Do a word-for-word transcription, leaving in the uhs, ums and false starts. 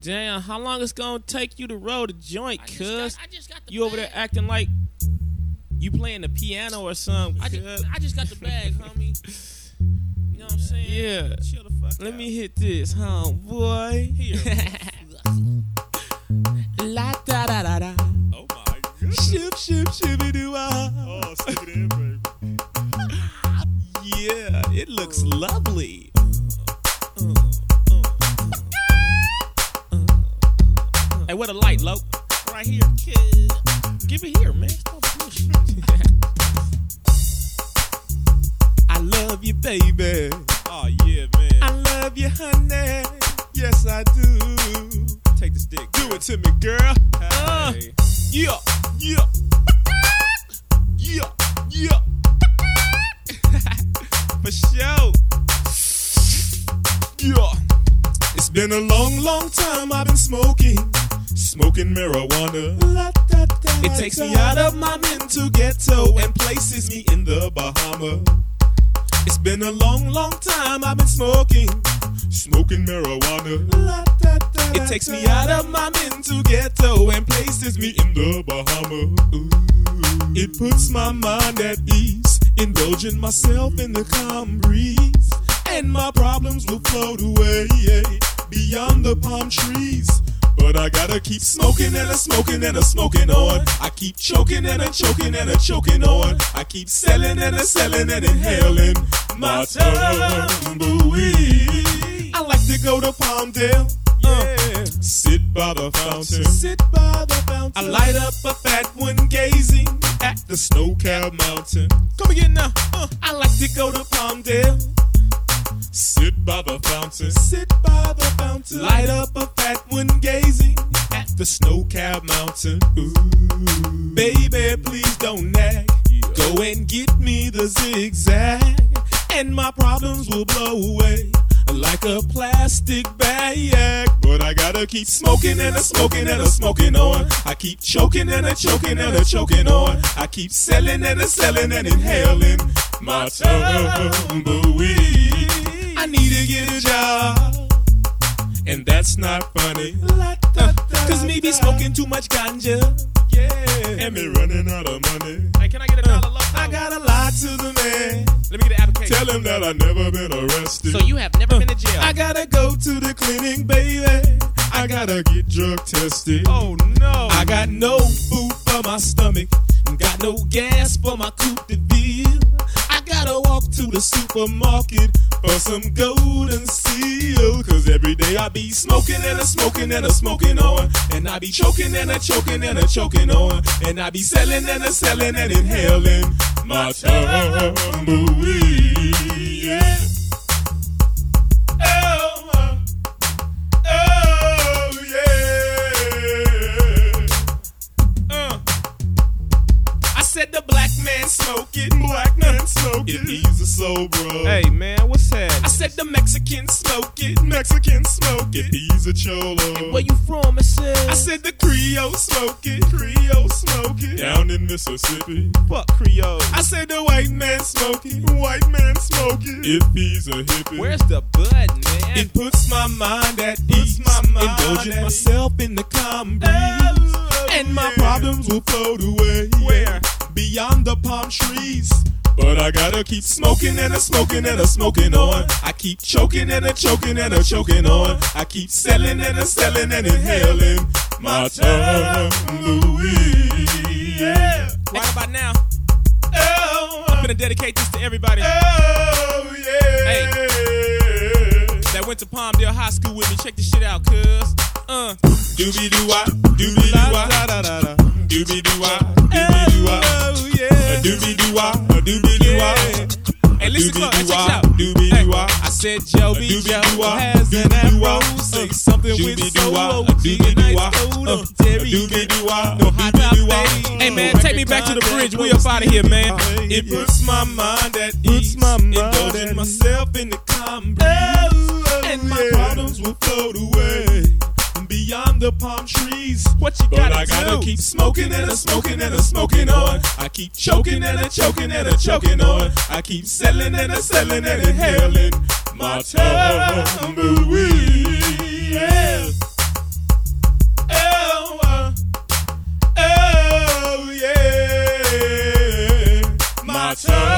Damn, how long it's gonna take you to roll the joint, I just cuz? got- I just got the You over there bag. acting like you playing the piano or something, I cuz. just, I just got the bag, homie. You know what I'm saying? Yeah. Chill the fuck Let out. me hit this, huh, boy? Here. La da da da da. Oh my goodness. Ship, ship, shibby doo ah. Oh, stick it in, baby. Yeah, it looks lovely. Hey, where the light, Lo? Right here, kid. Give it here, man. Stop pushing. I love you, baby. Oh yeah, man. I love you, honey. Yes, I do. Take the stick. Do it to me, girl. Uh, Hey. yeah, yeah. Yeah, yeah. For sure. Yeah. It's been a long, long time I've been smoking. Smoking marijuana. It takes me out of my mental ghetto and places me in the Bahamas. It's been a long, long time I've been smoking. Smoking marijuana. It takes me out of my mental ghetto and places me in the Bahamas. Ooh. It puts my mind at ease, indulging myself in the calm breeze, and my problems will float away beyond the palm trees. But I gotta keep smoking and a smoking and a smoking on. I keep choking and a choking and a choking on. I keep selling and a selling and inhaling my tumbleweed. I like to go to Palmdale. Uh, sit by the fountain. Sit by the fountain. I light up a fat one gazing at the snow-capped mountain. Come again now. Uh, I like to go to Palmdale. Sit by the fountain. Sit by the fountain. Light up a fat one gazing at the snow-capped mountain. Ooh, baby, please don't nag. Go and get me the zigzag, and my problems will blow away like a plastic bag. But I gotta keep smoking and a smoking and a smoking on. I keep choking and a choking and a choking on. I keep selling and a selling and inhaling my tumbleweed. I need to get a job, and that's not funny. Uh, Cause me be smoking too much ganja, yeah, and me running out of money. Hey, can I get a dollar low? I gotta lie to the man. Let me get an application. Tell him that I never been arrested. So you have never been to jail? I gotta go to the clinic, baby. I gotta get drug tested. Oh no. I got no food for my stomach, got no gas for my coupe de ville. I gotta walk to the supermarket for some golden seal. Cause every day I be smoking and a smoking and a smoking on, and I be choking and a choking and a choking on, and I be selling and a selling and inhaling my tumbleweed. Yeah. Oh, uh, oh yeah. Uh. I said the black man smoke it, black man smoke it. If he's a sober. Hey man, what's happening? I said the Mexican smoke it, Mexican smoke it. If he's a cholo. Where you from, it said? I said the Creole smoke it, Creole smoke it. Down in Mississippi. Fuck Creole. I said the white man smoke it, white man smoke it. If he's a hippie. Where's the bud, man? It puts my mind at ease, my mind indulging at myself in the calm breeze, Oh, and my yeah. problems will float away. Where? Beyond the palm trees. But I gotta keep smoking and a smoking and a smoking on. I keep choking and a choking and a choking on. I keep selling and a selling and inhaling my tumbleweed. Yeah. Right about now, Oh, I'm gonna dedicate this to everybody oh yeah. Hey. that went to Palmdale High School with me. Check this shit out, cuz. Uh. Doobie doo wah, doobie doo wah, doobie doo wah, doobie doo wah, Oh yeah. doobie doo wah, doobie doo wah. Hey, listen close. Hey, check this out. Doobie Hey, doo wah. I said Joby Doobie Joe doo wah, has an doobie doo wah. afro. Say something with Doobie doo soul. wah, O G doobie and doo nice wah. code Uh, on Terry. doobie doo wah, No hot doobie top doo wah. fade. Hey man, take me back to the bridge. We up out of here, man. It puts my mind at Puts ease, my mind indulging at myself in the calm breeze, and my problems will float away beyond the palm trees. What you But gotta I gotta do? keep smoking and a smoking and a smoking on. I keep choking and a choking and a choking on. I keep selling and a selling and inhaling my tumbleweed. Yeah. gotcha.